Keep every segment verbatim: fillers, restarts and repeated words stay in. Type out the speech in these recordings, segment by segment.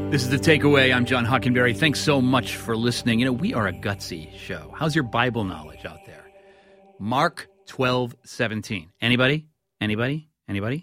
This is The Takeaway. I'm John Hockenberry. Thanks so much for listening. You know, we are a gutsy show. How's your Bible knowledge out there? Mark twelve seventeen. Anybody? Anybody? Anybody?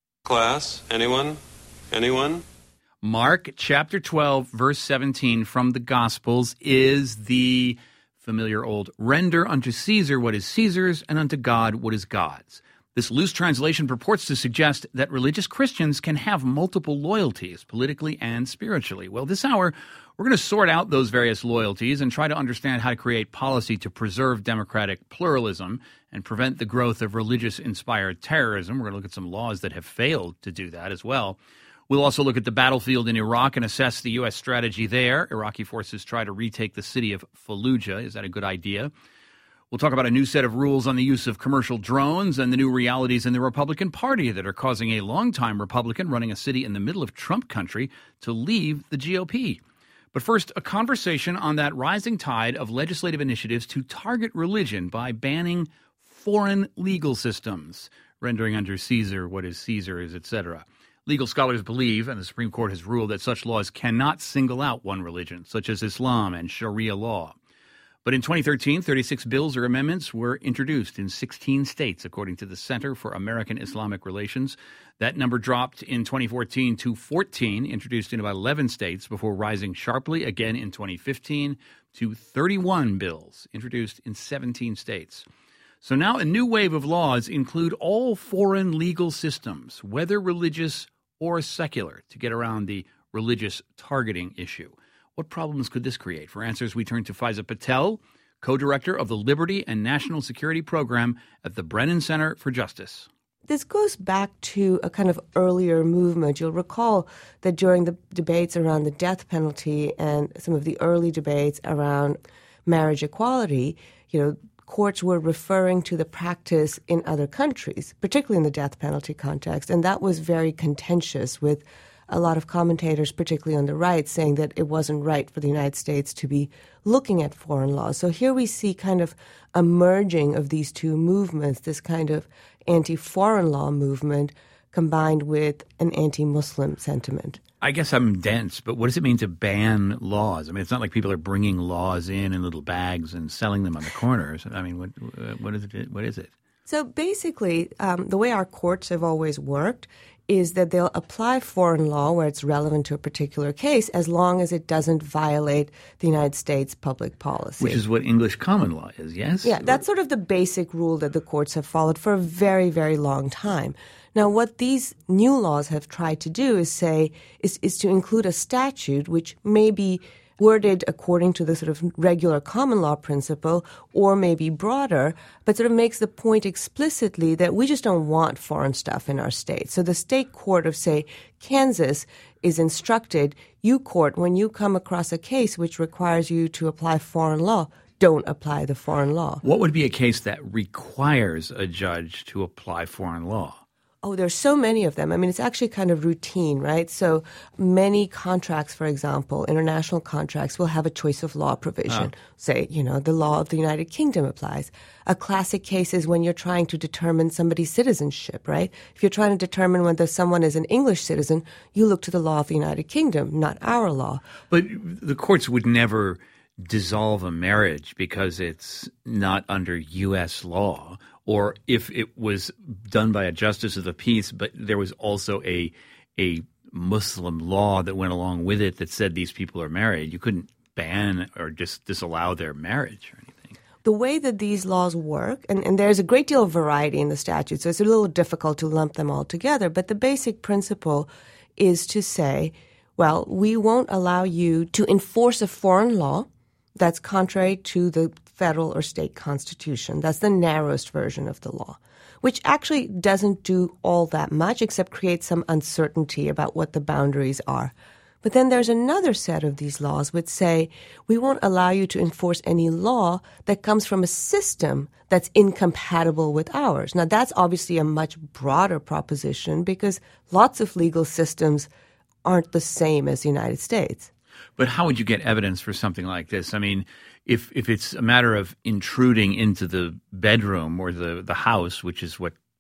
Class? Anyone? Anyone? Mark chapter twelve, verse seventeen from the Gospels is the familiar old render unto Caesar what is Caesar's and unto God what is God's. This loose translation purports to suggest that religious Christians can have multiple loyalties, politically and spiritually. Well, this hour, we're going to sort out those various loyalties and try to understand how to create policy to preserve democratic pluralism and prevent the growth of religious-inspired terrorism. We're going to look at some laws that have failed to do that as well. We'll also look at the battlefield in Iraq and assess the U S strategy there. Iraqi forces try to retake the city of Fallujah. Is that a good idea? We'll talk about a new set of rules on the use of commercial drones and the new realities in the Republican Party that are causing a longtime Republican running a city in the middle of Trump country to leave the G O P. But first, a conversation on that rising tide of legislative initiatives to target religion by banning foreign legal systems, rendering under Caesar what is Caesar's, et cetera. Legal scholars believe, and the Supreme Court has ruled, that such laws cannot single out one religion, such as Islam and Sharia law. But in twenty thirteen, thirty-six bills or amendments were introduced in sixteen states, according to the Center for American Islamic Relations. That number dropped in twenty fourteen to fourteen, introduced in about eleven states, before rising sharply again in twenty fifteen to thirty-one bills, introduced in seventeen states. So now a new wave of laws include all foreign legal systems, whether religious or secular, to get around the religious targeting issue. What problems could this create? For answers, we turn to Faiza Patel, co-director of the Liberty and National Security Program at the Brennan Center for Justice. This goes back to a kind of earlier movement. You'll recall that during the debates around the death penalty and some of the early debates around marriage equality, you know, courts were referring to the practice in other countries, particularly in the death penalty context, and that was very contentious with a lot of commentators, particularly on the right, saying that it wasn't right for the United States to be looking at foreign laws. So here we see kind of a merging of these two movements, this kind of anti-foreign law movement combined with an anti-Muslim sentiment. I guess I'm dense, but what does it mean to ban laws? I mean, it's not like people are bringing laws in in little bags and selling them on the corners. I mean, what what is it? What is it? So basically, um, the way our courts have always worked is that they'll apply foreign law where it's relevant to a particular case as long as it doesn't violate the United States public policy. Which is what English common law is, yes? Yeah, that's sort of the basic rule that the courts have followed for a very, very long time. Now, what these new laws have tried to do is say, is, is to include a statute which may be worded according to the sort of regular common law principle or maybe broader, but sort of makes the point explicitly that we just don't want foreign stuff in our state. So the state court of, say, Kansas is instructed, you court, when you come across a case which requires you to apply foreign law, don't apply the foreign law. What would be a case that requires a judge to apply foreign law? Oh, there's so many of them. I mean, it's actually kind of routine, right? So many contracts, for example, international contracts will have a choice of law provision. Oh. Say, you know, the law of the United Kingdom applies. A classic case is when you're trying to determine somebody's citizenship, right? If you're trying to determine whether someone is an English citizen, you look to the law of the United Kingdom, not our law. But the courts would never dissolve a marriage because it's not under U S law, or if it was done by a justice of the peace, but there was also a a Muslim law that went along with it that said these people are married. You couldn't ban or just disallow their marriage or anything. The way that these laws work, and, and there's a great deal of variety in the statute, so it's a little difficult to lump them all together, but the basic principle is to say, well, we won't allow you to enforce a foreign law that's contrary to the federal or state constitution. That's the narrowest version of the law, which actually doesn't do all that much except create some uncertainty about what the boundaries are. But then there's another set of these laws which say we won't allow you to enforce any law that comes from a system that's incompatible with ours. Now, that's obviously a much broader proposition because lots of legal systems aren't the same as the United States. But how would you get evidence for something like this? I mean, if if it's a matter of intruding into the bedroom or the, the house, which is what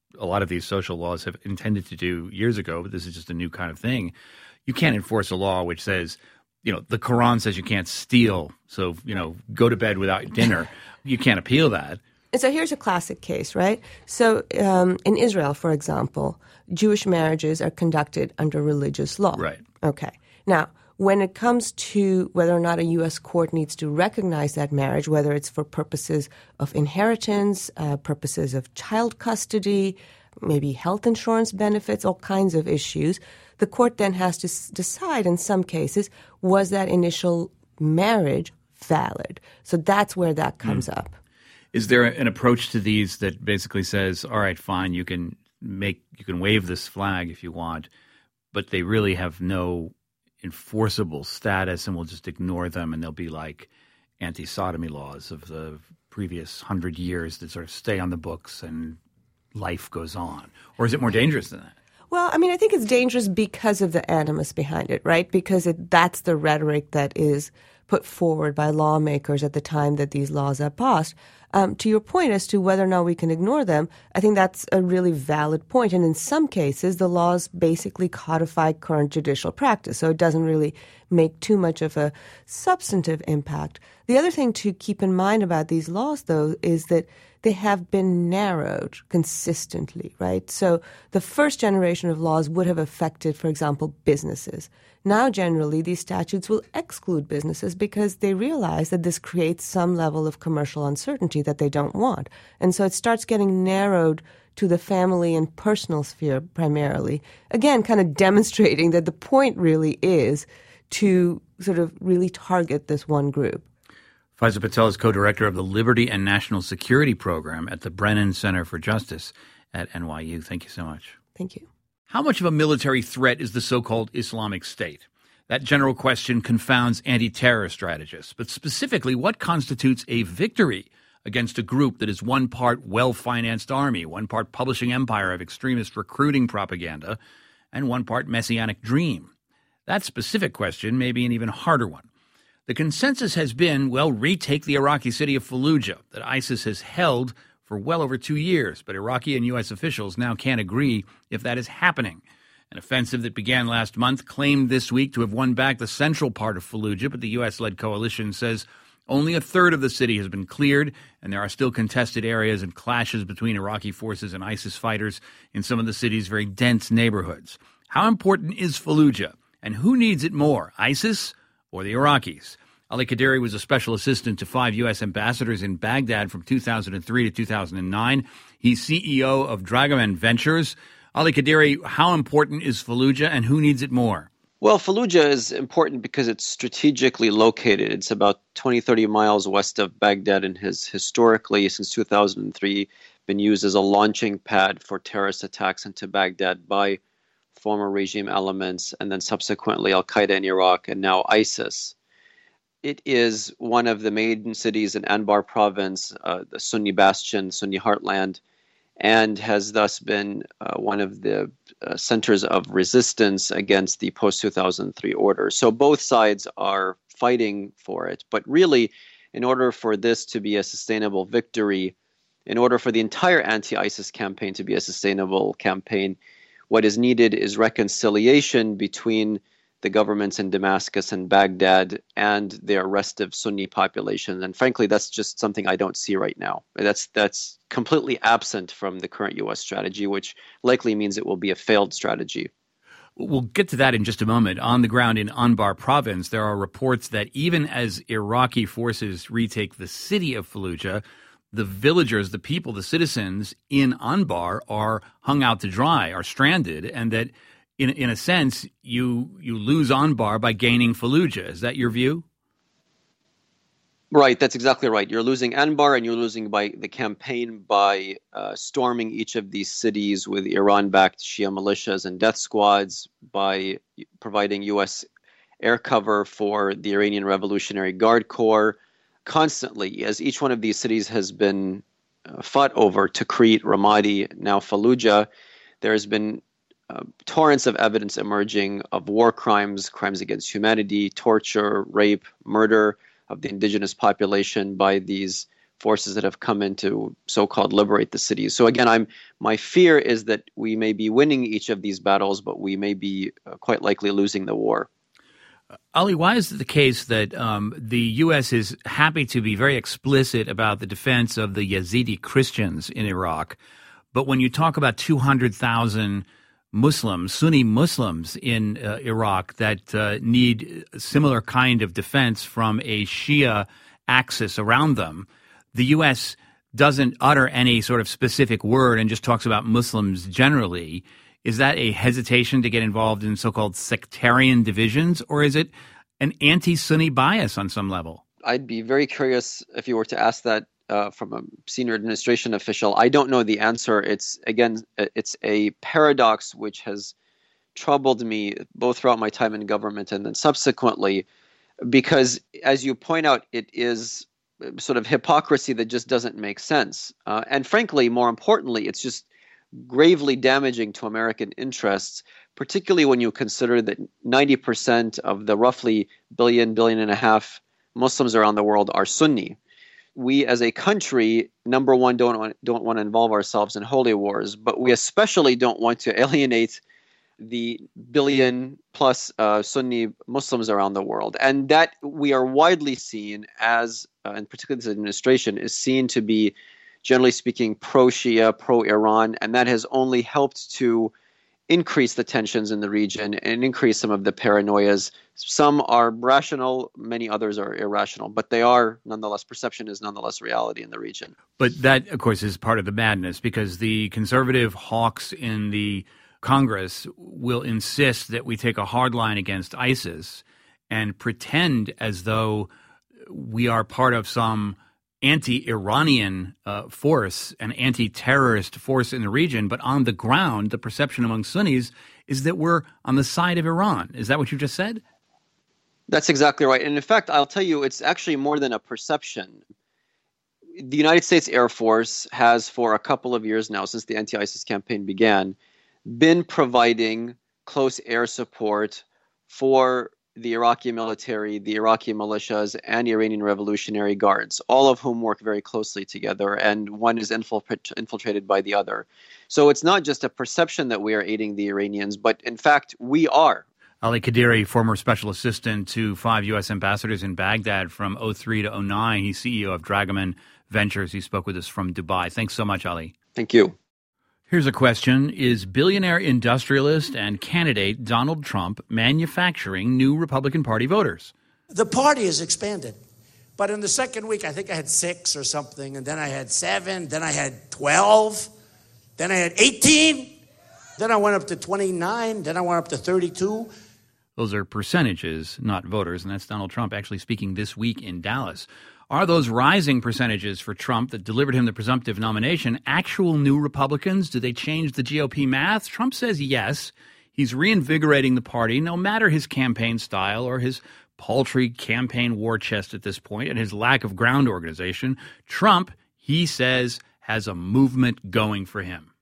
a lot of these social laws have intended to do years ago, but this is just a new kind of thing. You can't enforce a law which says, you know, the Quran says you can't steal, so, you know, go to bed without dinner. You can't appeal that. And so here's a classic case, right? So um, in Israel, for example, Jewish marriages are conducted under religious law. Right. Okay. Now, when it comes to whether or not a U S court needs to recognize that marriage, whether it's for purposes of inheritance, uh, purposes of child custody, maybe health insurance benefits, all kinds of issues, the court then has to s- decide in some cases, was that initial marriage valid? So that's where that comes mm. up. Is there an approach to these that basically says, all right, fine, you can make you can wave this flag if you want, but they really have no enforceable status, and we'll just ignore them, and they'll be like anti-sodomy laws of the previous hundred years that sort of stay on the books and life goes on? Or is it more dangerous than that? Well, I mean, I think it's dangerous because of the animus behind it, right? Because it, that's the rhetoric that is put forward by lawmakers at the time that these laws are passed. Um, to your point as to whether or not we can ignore them, I think that's a really valid point. And in some cases, the laws basically codify current judicial practice, so it doesn't really make too much of a substantive impact. The other thing to keep in mind about these laws, though, is that they have been narrowed consistently, right? So the first generation of laws would have affected, for example, businesses. Now, generally, these statutes will exclude businesses because they realize that this creates some level of commercial uncertainty that they don't want. And so it starts getting narrowed to the family and personal sphere primarily, again, kind of demonstrating that the point really is to sort of really target this one group. Faiza Patel is co-director of the Liberty and National Security Program at the Brennan Center for Justice at N Y U. Thank you so much. Thank you. How much of a military threat is the so-called Islamic State? That general question confounds anti-terror strategists. But specifically, what constitutes a victory against a group that is one part well-financed army, one part publishing empire of extremist recruiting propaganda, and one part messianic dream? That specific question may be an even harder one. The consensus has been, well, retake the Iraqi city of Fallujah that ISIS has held for well over two years, but Iraqi and U S officials now can't agree if that is happening. An offensive that began last month claimed this week to have won back the central part of Fallujah, but the U S-led coalition says only a third of the city has been cleared, and there are still contested areas and clashes between Iraqi forces and ISIS fighters in some of the city's very dense neighborhoods. How important is Fallujah, and who needs it more, ISIS or the Iraqis? Ali Qaderi was a special assistant to five U S ambassadors in Baghdad from two thousand three to two thousand nine. He's C E O of Dragoman Ventures. Ali Qaderi, how important is Fallujah and who needs it more? Well, Fallujah is important because it's strategically located. It's about twenty, thirty miles west of Baghdad and has historically, since two thousand three, been used as a launching pad for terrorist attacks into Baghdad by former regime elements and then subsequently Al-Qaeda in Iraq and now ISIS. It is one of the main cities in Anbar province, uh, the Sunni bastion, Sunni heartland, and has thus been uh, one of the uh, centers of resistance against the post two thousand three order. So both sides are fighting for it. But really, in order for this to be a sustainable victory, in order for the entire anti-ISIS campaign to be a sustainable campaign, what is needed is reconciliation between the governments in Damascus and Baghdad and their restive Sunni population. And frankly, that's just something I don't see right now. That's that's completely absent from the current U S strategy, which likely means it will be a failed strategy. We'll get to that in just a moment. On the ground in Anbar province, there are reports that even as Iraqi forces retake the city of Fallujah, the villagers, the people, the citizens in Anbar are hung out to dry, are stranded, and that In in a sense, you you lose Anbar by gaining Fallujah. Is that your view? Right, that's exactly right. You're losing Anbar and you're losing by the campaign by uh, storming each of these cities with Iran-backed Shia militias and death squads, by providing U S air cover for the Iranian Revolutionary Guard Corps constantly, as each one of these cities has been uh, fought over, Tikrit, Ramadi, now Fallujah. There has been Uh, torrents of evidence emerging of war crimes, crimes against humanity, torture, rape, murder of the indigenous population by these forces that have come in to so-called liberate the cities. So again, I'm my fear is that we may be winning each of these battles, but we may be uh, quite likely losing the war. Ali, why is it the case that um, the U S is happy to be very explicit about the defense of the Yazidi Christians in Iraq, but when you talk about two hundred thousand Muslims, Sunni Muslims in uh, Iraq that uh, need a similar kind of defense from a Shia axis around them, the U S doesn't utter any sort of specific word and just talks about Muslims generally? Is that a hesitation to get involved in so-called sectarian divisions, or is it an anti-Sunni bias on some level? I'd be very curious if you were to ask that uh, from a senior administration official. I don't know the answer. It's, again, it's a paradox which has troubled me both throughout my time in government and then subsequently, because as you point out, it is sort of hypocrisy that just doesn't make sense. Uh, and frankly, more importantly, it's just gravely damaging to American interests, particularly when you consider that ninety percent of the roughly billion, billion and a half Muslims around the world are Sunni. We as a country, number one, don't want, don't want to involve ourselves in holy wars, but we especially don't want to alienate the billion plus uh, Sunni Muslims around the world. And that we are widely seen as, uh, and particularly this administration, is seen to be generally speaking, pro-Shia, pro-Iran, and that has only helped to increase the tensions in the region and increase some of the paranoias. Some are rational, many others are irrational, but they are nonetheless, perception is nonetheless reality in the region. But that, of course, is part of the madness, because the conservative hawks in the Congress will insist that we take a hard line against ISIS and pretend as though we are part of some anti-Iranian uh, force, an anti-terrorist force in the region, but on the ground, the perception among Sunnis is that we're on the side of Iran. Is that what you just said? That's exactly right. And in fact, I'll tell you, it's actually more than a perception. The United States Air Force has, for a couple of years now, since the anti-ISIS campaign began, been providing close air support for the Iraqi military, the Iraqi militias, and Iranian Revolutionary Guards, all of whom work very closely together, and one is infiltrate, infiltrated by the other. So it's not just a perception that we are aiding the Iranians, but in fact, we are. Ali Qadiri, former special assistant to five U S ambassadors in Baghdad from oh three to oh nine. He's C E O of Dragoman Ventures. He spoke with us from Dubai. Thanks so much, Ali. Thank you. Here's a question. Is billionaire industrialist and candidate Donald Trump manufacturing new Republican Party voters? The party has expanded. But in the second week, I think I had six or something, and then I had seven, then I had twelve, then I had eighteen, then I went up to twenty-nine, then I went up to thirty-two. Those are percentages, not voters, and that's Donald Trump actually speaking this week in Dallas. Are those rising percentages for Trump that delivered him the presumptive nomination actual new Republicans? Do they change the G O P math? Trump says yes. He's reinvigorating the party, no matter his campaign style or his paltry campaign war chest at this point and his lack of ground organization. Trump, he says, has a movement going for him.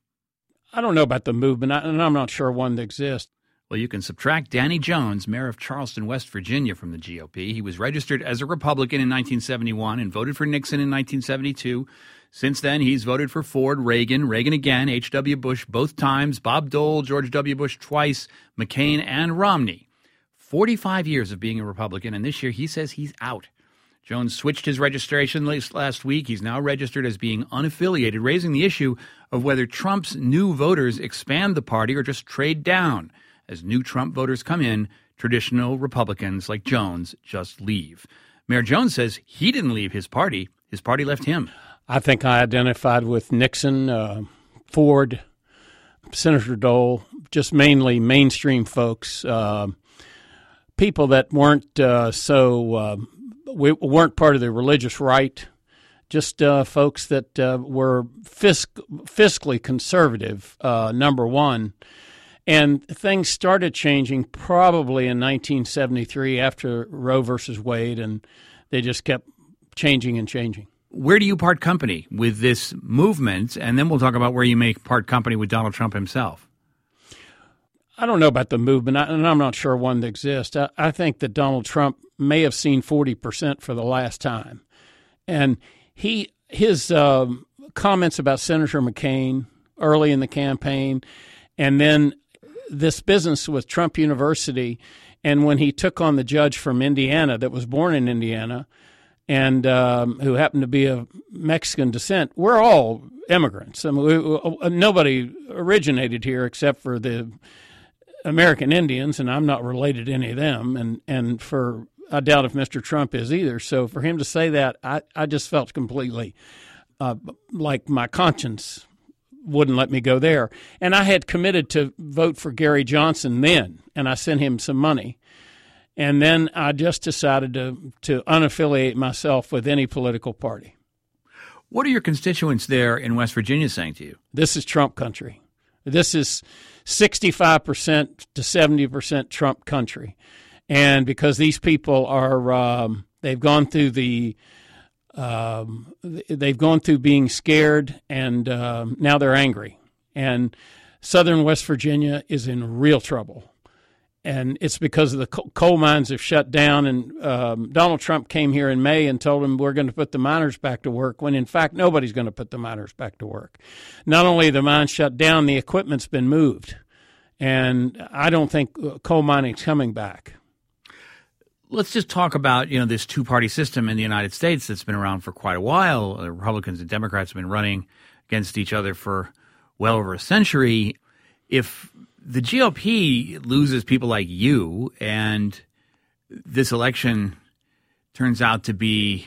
I don't know about the movement, and I'm not sure one that exists. Well, you can subtract Danny Jones, mayor of Charleston, West Virginia, from the G O P. He was registered as a Republican in nineteen seventy-one and voted for Nixon in nineteen seventy-two. Since then, he's voted for Ford, Reagan, Reagan again, H W. Bush both times, Bob Dole, George W. Bush twice, McCain, and Romney. forty-five years of being a Republican, and this year he says he's out. Jones switched his registration last week. He's now registered as being unaffiliated, raising the issue of whether Trump's new voters expand the party or just trade down. As new Trump voters come in, traditional Republicans like Jones just leave. Mayor Jones says he didn't leave his party. His party left him. I think I identified with Nixon, uh, Ford, Senator Dole, just mainly mainstream folks, uh, people that weren't uh, so uh, we weren't part of the religious right, just uh, folks that uh, were fisc- fiscally conservative, uh, number one. And things started changing probably in nineteen seventy-three after Roe versus Wade, and they just kept changing and changing. Where do you part company with this movement? And then we'll talk about where you may part company with Donald Trump himself. I don't know about the movement, and I'm not sure one that exists. I, I think that Donald Trump may have seen forty percent for the last time. And he his um, comments about Senator McCain early in the campaign, and then this business with Trump University, and when he took on the judge from Indiana that was born in Indiana and um, who happened to be of Mexican descent. We're all immigrants. I mean, we, we, nobody originated here except for the American Indians, and I'm not related to any of them, and, and for I doubt if Mister Trump is either. So for him to say that, I, I just felt completely uh, like my conscience wouldn't let me go there. And I had committed to vote for Gary Johnson then, and I sent him some money. And then I just decided to, to unaffiliate myself with any political party. What are your constituents there in West Virginia saying to you? This is Trump country. This is sixty-five percent to seventy percent Trump country. And because these people are, um, they've gone through the, um, they've gone through being scared, and um, now they're angry. And southern West Virginia is in real trouble. And it's because of the coal mines have shut down. And um, Donald Trump came here in May and told them we're going to put the miners back to work, when in fact nobody's going to put the miners back to work. Not only are the mines shut down, the equipment's been moved. And I don't think coal mining's coming back. Let's just talk about, you know, this two-party system in the United States that's been around for quite a while. The Republicans and Democrats have been running against each other for well over a century. If the G O P loses people like you and this election turns out to be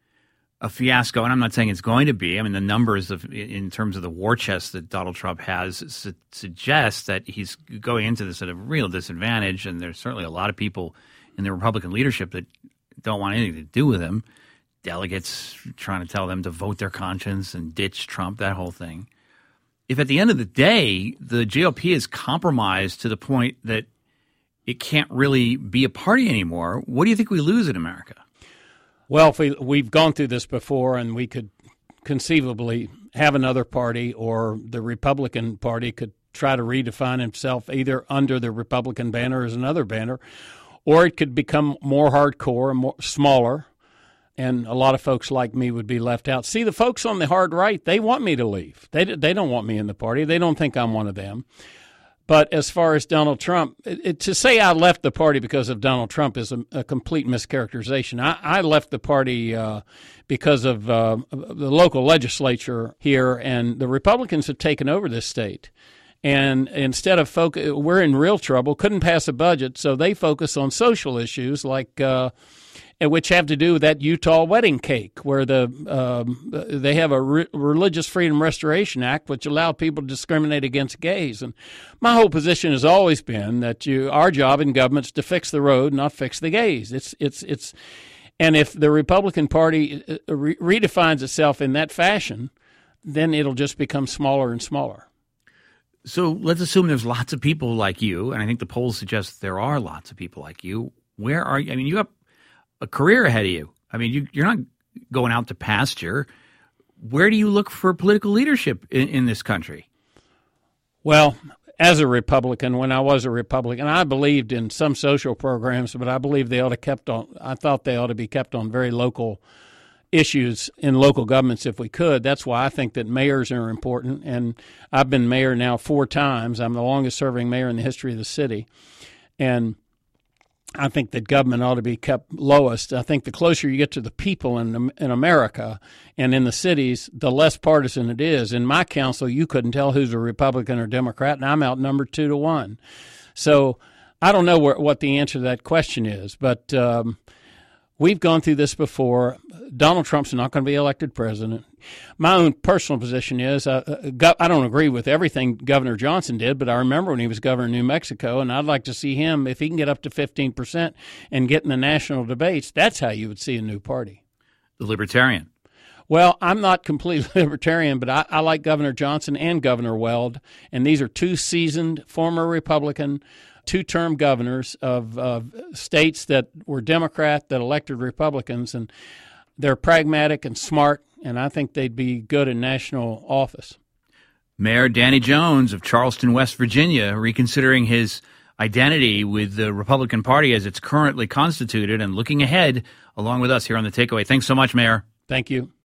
a fiasco, and I'm not saying it's going to be. I mean, the numbers of in terms of the war chest that Donald Trump has su- suggest that he's going into this at a real disadvantage, and there's certainly a lot of people in the Republican leadership that don't want anything to do with him. Delegates trying to tell them to vote their conscience and ditch Trump, that whole thing. If at the end of the day, the G O P is compromised to the point that it can't really be a party anymore, what do you think we lose in America? Well, if we, we've gone through this before, and we could conceivably have another party, or the Republican Party could try to redefine himself either under the Republican banner or as another banner, or it could become more hardcore and more smaller, and a lot of folks like me would be left out. See, the folks on the hard right, they want me to leave. They they don't want me in the party. They don't think I'm one of them. But as far as Donald Trump, it, it, to say I left the party because of Donald Trump is a, a complete mischaracterization. I, I left the party uh, because of uh, the local legislature here, and the Republicans have taken over this state. And instead of focus, we're in real trouble, couldn't pass a budget, so they focus on social issues like uh, which have to do with that Utah wedding cake, where the um, they have a Re- Religious Freedom Restoration Act, which allowed people to discriminate against gays. And my whole position has always been that you, our job in government is to fix the road, not fix the gays. It's it's it's, and if the Republican Party re- redefines itself in that fashion, then it'll just become smaller and smaller. So let's assume there's lots of people like you, and I think the polls suggest there are lots of people like you. Where are you? I mean, you have a career ahead of you. I mean, you, you're not going out to pasture. Where do you look for political leadership in, in this country? Well, as a Republican, when I was a Republican, I believed in some social programs, but I believe they ought to kept on. I thought they ought to be kept on very local issues in local governments if we could. That's why I think that mayors are important, and I've been mayor now four times. I'm the longest serving mayor in the history of the city, and I think that government ought to be kept lowest. I think the closer you get to the people in in America and in the cities, the less partisan it is. In my council, you couldn't tell who's a Republican or Democrat, and I'm outnumbered two to one. So I don't know where, what the answer to that question is, but um, we've gone through this before. Donald Trump's not going to be elected president. My own personal position is uh, I don't agree with everything Governor Johnson did, but I remember when he was governor of New Mexico, and I'd like to see him, if he can get up to fifteen percent and get in the national debates, that's how you would see a new party. The Libertarian. Well, I'm not completely libertarian, but I, I like Governor Johnson and Governor Weld, and these are two seasoned former Republican two-term governors of uh, states that were Democrat that elected Republicans, and they're pragmatic and smart, and I think they'd be good in national office. Mayor Danny Jones of Charleston, West Virginia, reconsidering his identity with the Republican Party as it's currently constituted and looking ahead along with us here on The Takeaway. Thanks so much, Mayor. Thank you.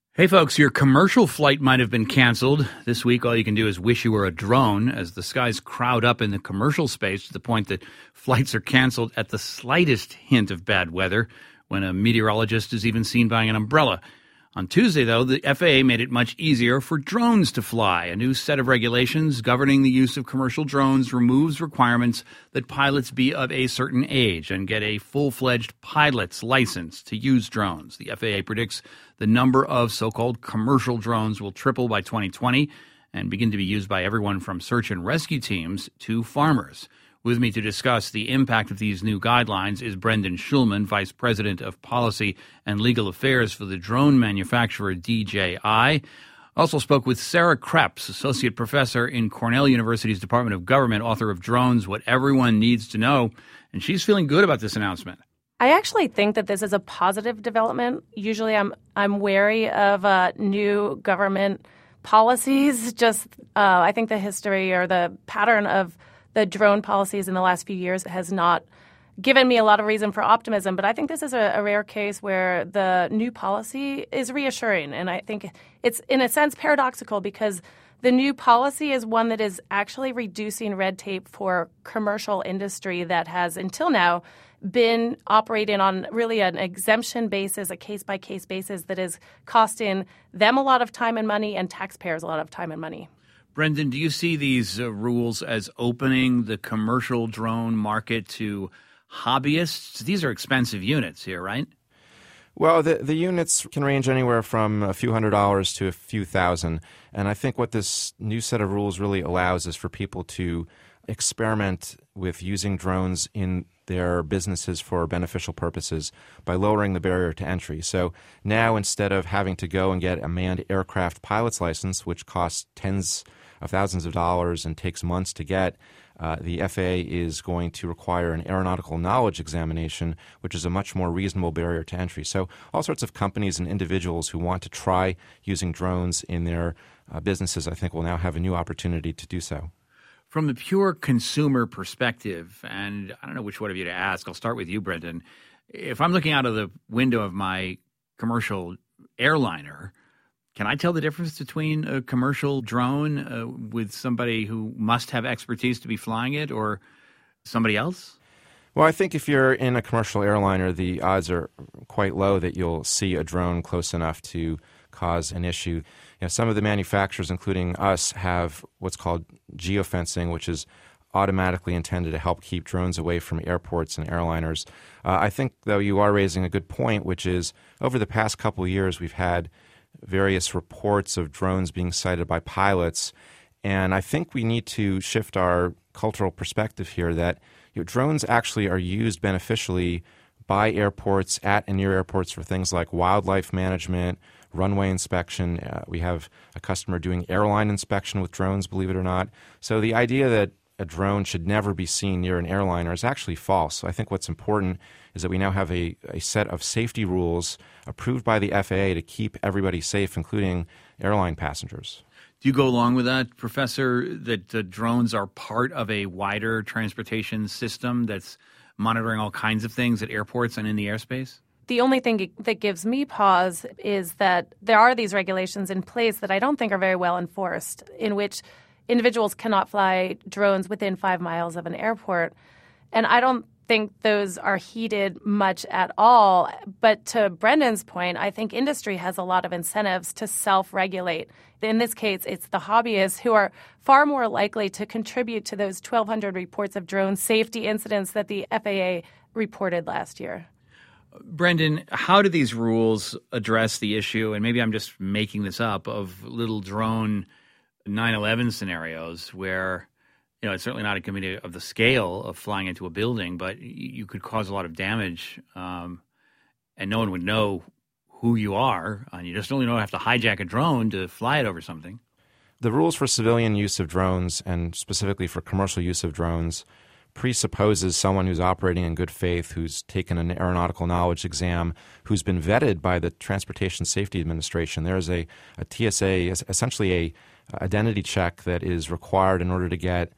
Hey folks, your commercial flight might have been canceled. This week, all you can do is wish you were a drone as the skies crowd up in the commercial space to the point that flights are canceled at the slightest hint of bad weather, when a meteorologist is even seen buying an umbrella. On Tuesday, though, the F A A made it much easier for drones to fly. A new set of regulations governing the use of commercial drones removes requirements that pilots be of a certain age and get a full-fledged pilot's license to use drones. The F A A predicts the number of so-called commercial drones will triple by twenty twenty and begin to be used by everyone from search and rescue teams to farmers. With me to discuss the impact of these new guidelines is Brendan Schulman, Vice President of Policy and Legal Affairs for the drone manufacturer D J I. Also spoke with Sarah Kreps, Associate Professor in Cornell University's Department of Government, author of Drones, What Everyone Needs to Know, and she's feeling good about this announcement. I actually think that this is a positive development. Usually I'm I'm wary of uh, new government policies. Just uh, I think the history or the pattern of the drone policies in the last few years has not given me a lot of reason for optimism. But I think this is a, a rare case where the new policy is reassuring. And I think it's, in a sense, paradoxical because the new policy is one that is actually reducing red tape for commercial industry that has, until now, been operating on really an exemption basis, a case-by-case basis that is costing them a lot of time and money and taxpayers a lot of time and money. Brendan, do you see these uh, rules as opening the commercial drone market to hobbyists? These are expensive units here, right? Well, the the units can range anywhere from a few hundred dollars to a few thousand. And I think what this new set of rules really allows is for people to experiment with using drones in their businesses for beneficial purposes by lowering the barrier to entry. So now, instead of having to go and get a manned aircraft pilot's license, which costs tens of thousands of dollars and takes months to get, uh, the F A A is going to require an aeronautical knowledge examination, which is a much more reasonable barrier to entry. So all sorts of companies and individuals who want to try using drones in their uh, businesses, I think, will now have a new opportunity to do so. From the pure consumer perspective, and I don't know which one of you to ask, I'll start with you, Brendan. If I'm looking out of the window of my commercial airliner, can I tell the difference between a commercial drone uh, with somebody who must have expertise to be flying it or somebody else? Well, I think if you're in a commercial airliner, the odds are quite low that you'll see a drone close enough to cause an issue. You know, some of the manufacturers, including us, have what's called geofencing, which is automatically intended to help keep drones away from airports and airliners. Uh, I think, though, you are raising a good point, which is over the past couple of years, we've had various reports of drones being sighted by pilots, and I think we need to shift our cultural perspective here that you know, drones actually are used beneficially by airports, at and near airports, for things like wildlife management, runway inspection. Uh, we have a customer doing airline inspection with drones, believe it or not. So the idea that a drone should never be seen near an airliner is actually false. So I think what's important is that we now have a, a set of safety rules approved by the F A A to keep everybody safe, including airline passengers. Do you go along with that, Professor, that uh, drones are part of a wider transportation system that's monitoring all kinds of things at airports and in the airspace? The only thing that gives me pause is that there are these regulations in place that I don't think are very well enforced, in which individuals cannot fly drones within five miles of an airport. And I don't think those are heeded much at all. But to Brendan's point, I think industry has a lot of incentives to self-regulate. In this case, it's the hobbyists who are far more likely to contribute to those twelve hundred reports of drone safety incidents that the F A A reported last year. Brendan, how do these rules address the issue, and maybe I'm just making this up, of little drone nine eleven scenarios where, you know, it's certainly not a committee of the scale of flying into a building, but you could cause a lot of damage, um, and no one would know who you are, and you just only don't have to hijack a drone to fly it over something. The rules for civilian use of drones, and specifically for commercial use of drones, presupposes someone who's operating in good faith, who's taken an aeronautical knowledge exam, who's been vetted by the Transportation Safety Administration. There is a, a T S A, essentially a identity check that is required in order to get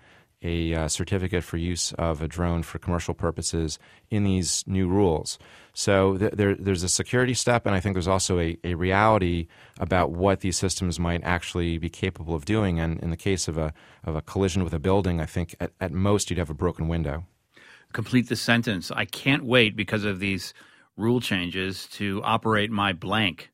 a uh, certificate for use of a drone for commercial purposes in these new rules. So th- there, there's a security step, and I think there's also a, a reality about what these systems might actually be capable of doing. And in the case of a of a collision with a building, I think at, at most you'd have a broken window. Complete the sentence. I can't wait because of these rule changes to operate my blank.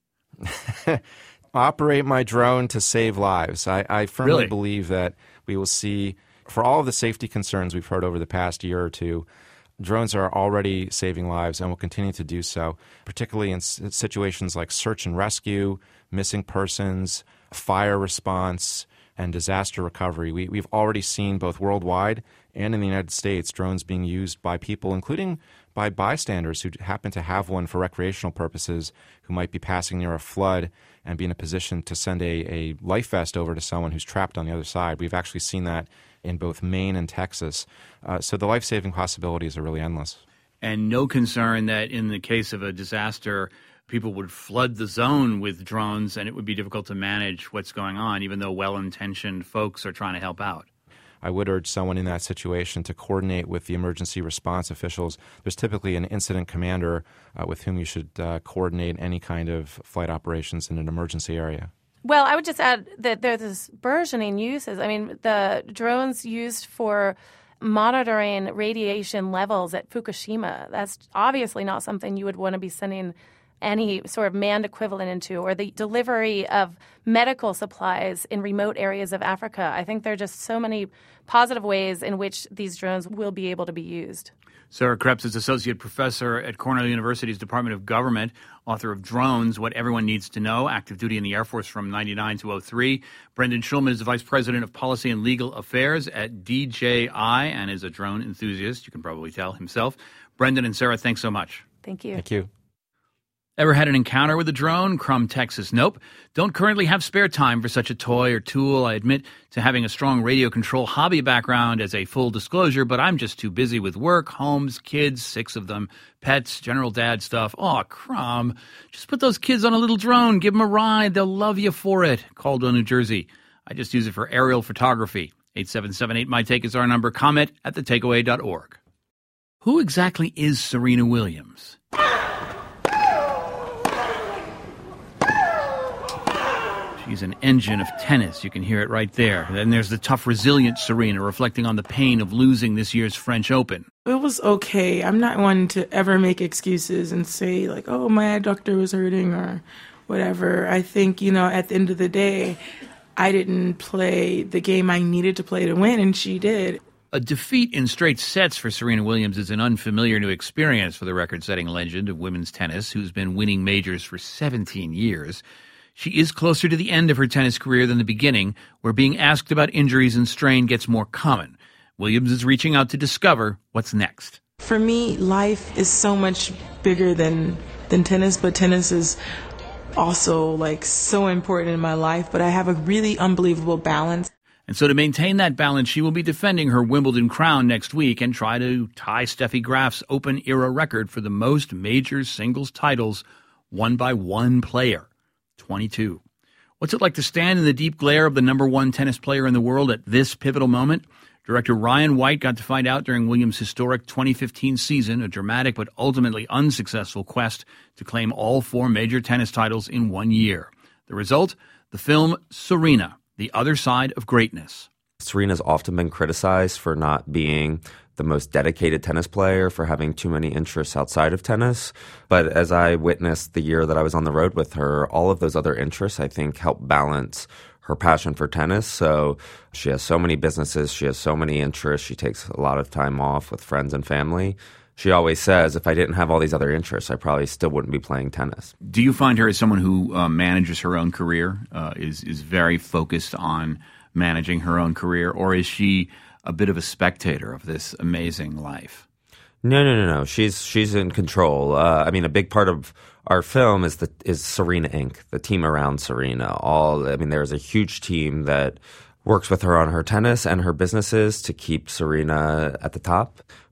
Operate my drone to save lives. I, I firmly Really? believe that we will see, for all of the safety concerns we've heard over the past year or two, drones are already saving lives and will continue to do so, particularly in s- situations like search and rescue, missing persons, fire response, and disaster recovery. We, we've already seen both worldwide and in the United States drones being used by people, including by bystanders who happen to have one for recreational purposes, who might be passing near a flood and be in a position to send a, a life vest over to someone who's trapped on the other side. We've actually seen that in both Maine and Texas. Uh, so the life-saving possibilities are really endless. And no concern that in the case of a disaster, people would flood the zone with drones and it would be difficult to manage what's going on, even though well-intentioned folks are trying to help out. I would urge someone in that situation to coordinate with the emergency response officials. There's typically an incident commander uh, with whom you should uh, coordinate any kind of flight operations in an emergency area. Well, I would just add that there's this burgeoning uses. I mean, the drones used for monitoring radiation levels at Fukushima, that's obviously not something you would want to be sending any sort of manned equivalent into, or the delivery of medical supplies in remote areas of Africa. I think there are just so many positive ways in which these drones will be able to be used. Sarah Krebs is Associate Professor at Cornell University's Department of Government, author of Drones, What Everyone Needs to Know, active duty in the Air Force from ninety-nine to oh three. Brendan Schulman is the Vice President of Policy and Legal Affairs at D J I and is a drone enthusiast, you can probably tell himself. Brendan and Sarah, thanks so much. Thank you. Thank you. Ever had an encounter with a drone? Crum, Texas. Nope. Don't currently have spare time for such a toy or tool. I admit to having a strong radio control hobby background as a full disclosure, but I'm just too busy with work, homes, kids, six of them, pets, general dad stuff. Oh, Crum. Just put those kids on a little drone. Give them a ride. They'll love you for it. Caldwell, New Jersey. I just use it for aerial photography. eight seven seven eight, my take is our number. Comment at the takeaway dot org. Who exactly is Serena Williams? She's an engine of tennis. You can hear it right there. Then there's the tough, resilient Serena, reflecting on the pain of losing this year's French Open. It was okay. I'm not one to ever make excuses and say, like, oh, my adductor was hurting or whatever. I think, you know, at the end of the day, I didn't play the game I needed to play to win, and she did. A defeat in straight sets for Serena Williams is an unfamiliar new experience for the record-setting legend of women's tennis, who's been winning majors for seventeen years. She is closer to the end of her tennis career than the beginning, where being asked about injuries and strain gets more common. Williams is reaching out to discover what's next. For me, life is so much bigger than, than tennis, but tennis is also, like, so important in my life. But I have a really unbelievable balance. And so to maintain that balance, she will be defending her Wimbledon crown next week and try to tie Steffi Graf's Open-era record for the most major singles titles won by one player. twenty-two. What's it like to stand in the deep glare of the number one tennis player in the world at this pivotal moment? Director Ryan White got to find out during Williams' historic twenty fifteen season, a dramatic but ultimately unsuccessful quest to claim all four major tennis titles in one year. The result? The film Serena, The Other Side of Greatness. Serena's often been criticized for not being the most dedicated tennis player, for having too many interests outside of tennis. But as I witnessed the year that I was on the road with her, all of those other interests, I think, help balance her passion for tennis. So she has so many businesses, she has so many interests, she takes a lot of time off with friends and family. She always says, if I didn't have all these other interests, I probably still wouldn't be playing tennis. Do you find her as someone who uh, manages her own career, uh, is, is very focused on managing her own career, or is she a bit of a spectator of this amazing life? No, no, no, no. She's she's in control. Uh, I mean, a big part of our film is the is Serena Incorporated, the team around Serena. All I mean, there's a huge team that works with her on her tennis and her businesses to keep Serena at the top.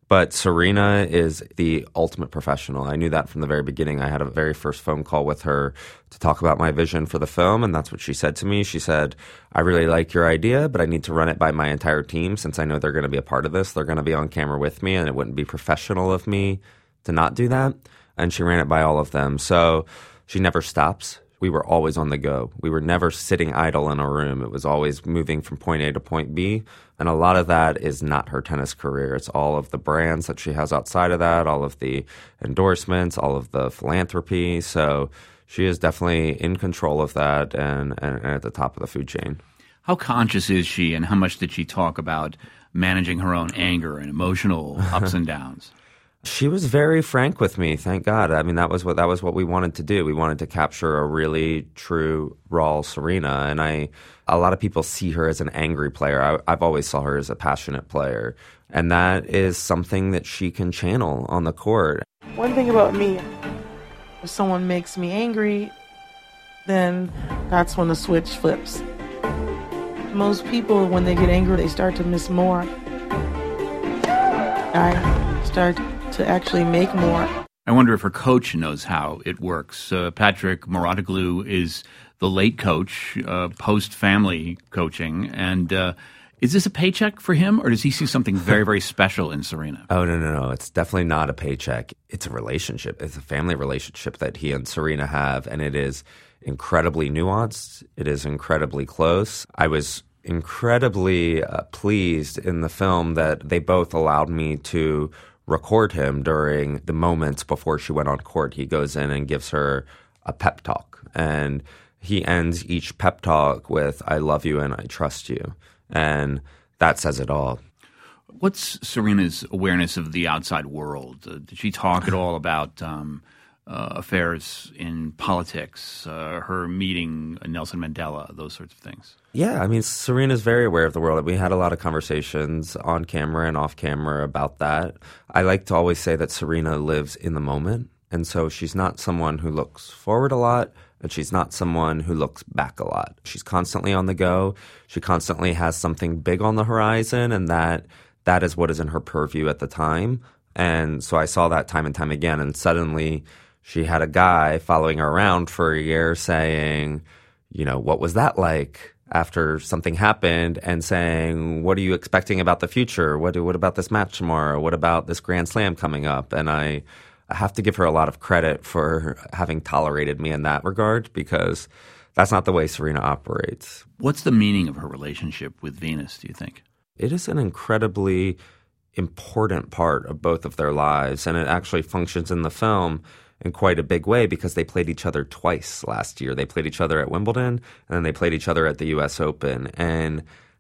But Serena is the ultimate professional. I knew that from the very beginning. I had a very first phone call with her to talk about my vision for the film, and that's what she said to me. She said, I really like your idea, but I need to run it by my entire team since I know they're going to be a part of this. They're going to be on camera with me, and it wouldn't be professional of me to not do that. And she ran it by all of them. So she never stops. We were always on the go. We were never sitting idle in a room. It was always moving from point A to point B. And a lot of that is not her tennis career. It's all of the brands that she has outside of that, all of the endorsements, all of the philanthropy. So she is definitely in control of that and, and, and at the top of the food chain. How conscious is she, and how much did she talk about managing her own anger and emotional ups and downs? She was very frank with me, thank God. I mean, that was what that was what we wanted to do. We wanted to capture a really true, raw Serena. And I, a lot of people see her as an angry player. I, I've always saw her as a passionate player. And that is something that she can channel on the court. One thing about me, if someone makes me angry, then that's when the switch flips. Most people, when they get angry, they start to miss more. I start to actually make more. I wonder if her coach knows how it works. Uh, Patrick Mouratoglou is the late coach, uh, post-family coaching. And uh, is this a paycheck for him, or does he see something very, very special in Serena? Oh, no, no, no. It's definitely not a paycheck. It's a relationship. It's a family relationship that he and Serena have, and it is incredibly nuanced. It is incredibly close. I was incredibly uh, pleased in the film that they both allowed me to record him during the moments before she went on court. He goes in and gives her a pep talk, and he ends each pep talk with, I love you and I trust you. And that says it all. What's Serena's awareness of the outside world? Uh, did she talk at all about um, uh, affairs in politics, uh, her meeting Nelson Mandela, those sorts of things? Yeah, I mean, Serena's very aware of the world. We had a lot of conversations on camera and off camera about that. I like to always say that Serena lives in the moment. And so she's not someone who looks forward a lot, and she's not someone who looks back a lot. She's constantly on the go. She constantly has something big on the horizon, and that that is what is in her purview at the time. And so I saw that time and time again, and suddenly she had a guy following her around for a year saying, you know, what was that like? After something happened, and saying, what are you expecting about the future? What, what about this match tomorrow? What about this Grand Slam coming up? And I, I have to give her a lot of credit for having tolerated me in that regard, because that's not the way Serena operates. What's the meaning of her relationship with Venus, do you think? It is an incredibly important part of both of their lives, and it actually functions in the film in quite a big way because they played each other twice last year. They played each other at Wimbledon, and then they played each other at the U S Open. And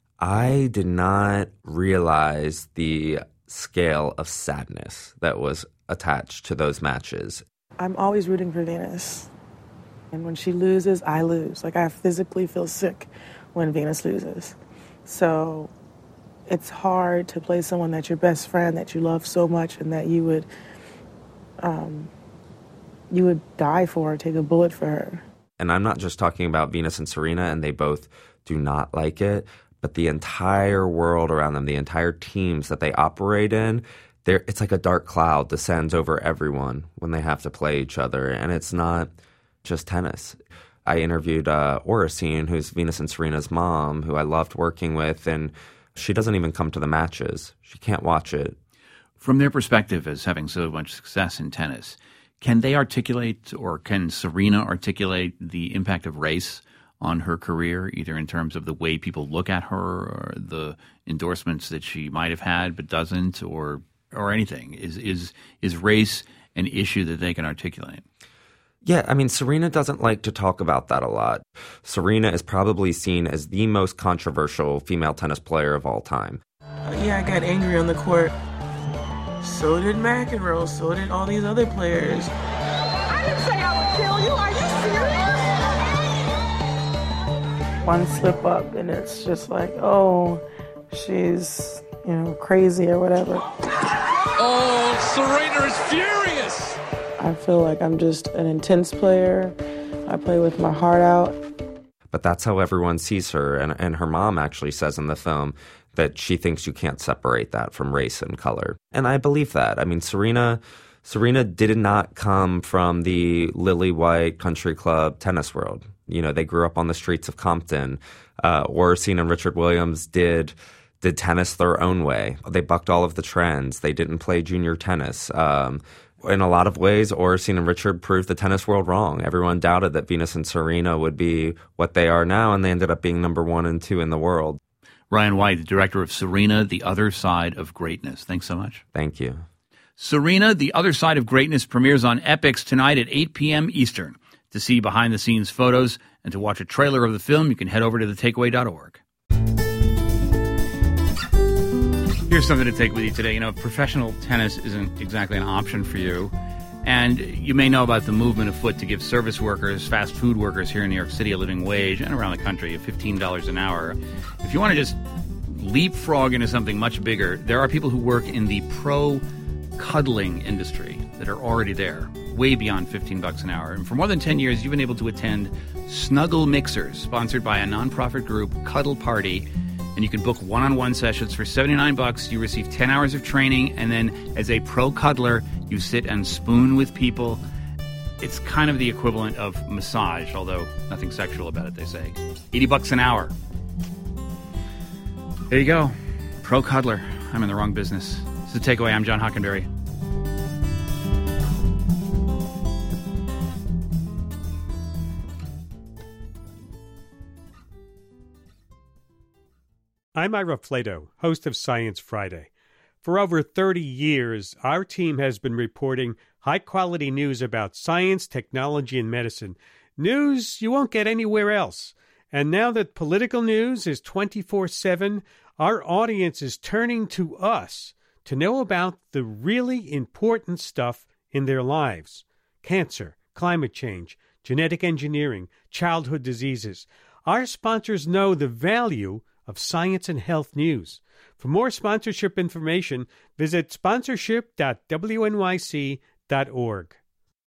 I did not realize the scale of sadness that was attached to those matches. I'm always rooting for Venus. And when she loses, I lose. Like, I physically feel sick when Venus loses. So it's hard to play someone that's your best friend, that you love so much, and that you would... Um, you would die for her, take a bullet for her. And I'm not just talking about Venus and Serena, and they both do not like it, but the entire world around them, the entire teams that they operate in, it's like a dark cloud descends over everyone when they have to play each other. And it's not just tennis. I interviewed uh, Oracene, who's Venus and Serena's mom, who I loved working with, and she doesn't even come to the matches. She can't watch it. From their perspective as having so much success in tennis, can they articulate, or can Serena articulate the impact of race on her career, either in terms of the way people look at her, or the endorsements that she might have had but doesn't, or or anything? Is is is race an issue that they can articulate? Yeah, I mean, Serena doesn't like to talk about that a lot. Serena is probably seen as the most controversial female tennis player of all time. Uh, yeah, I got angry on the court. So did McEnroe. So did all these other players. I didn't say I would kill you. Are you serious? One slip up, and it's just like, oh, she's, you know, crazy or whatever. Oh, Serena is furious. I feel like I'm just an intense player. I play with my heart out. But that's how everyone sees her. And, and her mom actually says in the film that she thinks you can't separate that from race and color. And I believe that. I mean, Serena Serena did not come from the lily white country club tennis world. You know, they grew up on the streets of Compton. Uh, Oracene and Richard Williams did did tennis their own way. They bucked all of the trends. They didn't play junior tennis. Um, in a lot of ways, Oracene and Richard proved the tennis world wrong. Everyone doubted that Venus and Serena would be what they are now, and they ended up being number one and two in the world. Ryan White, the director of Serena, The Other Side of Greatness. Thanks so much. Thank you. Serena, The Other Side of Greatness premieres on Epix tonight at eight p.m. Eastern. To see behind-the-scenes photos and to watch a trailer of the film, you can head over to the takeaway dot org. Here's something to take with you today. You know, professional tennis isn't exactly an option for you. And you may know about the movement afoot to give service workers, fast food workers here in New York City a living wage, and around the country of fifteen dollars an hour. If you want to just leapfrog into something much bigger, there are people who work in the pro cuddling industry that are already there, way beyond fifteen bucks an hour. And for more than ten years, you've been able to attend Snuggle Mixers, sponsored by a nonprofit group, Cuddle Party. And you can book one-on-one sessions for seventy-nine bucks. You receive ten hours of training, and then as a pro cuddler, you sit and spoon with people. It's kind of the equivalent of massage, although nothing sexual about it, they say. eighty bucks an hour. There you go. Pro cuddler. I'm in the wrong business. This is The Takeaway. I'm John Hockenberry. I'm Ira Flato, host of Science Friday. For over thirty years, our team has been reporting high-quality news about science, technology, and medicine. News you won't get anywhere else. And now that political news is twenty-four seven, our audience is turning to us to know about the really important stuff in their lives. Cancer, climate change, genetic engineering, childhood diseases. Our sponsors know the value of science and health news. For more sponsorship information, visit sponsorship dot w n y c dot org.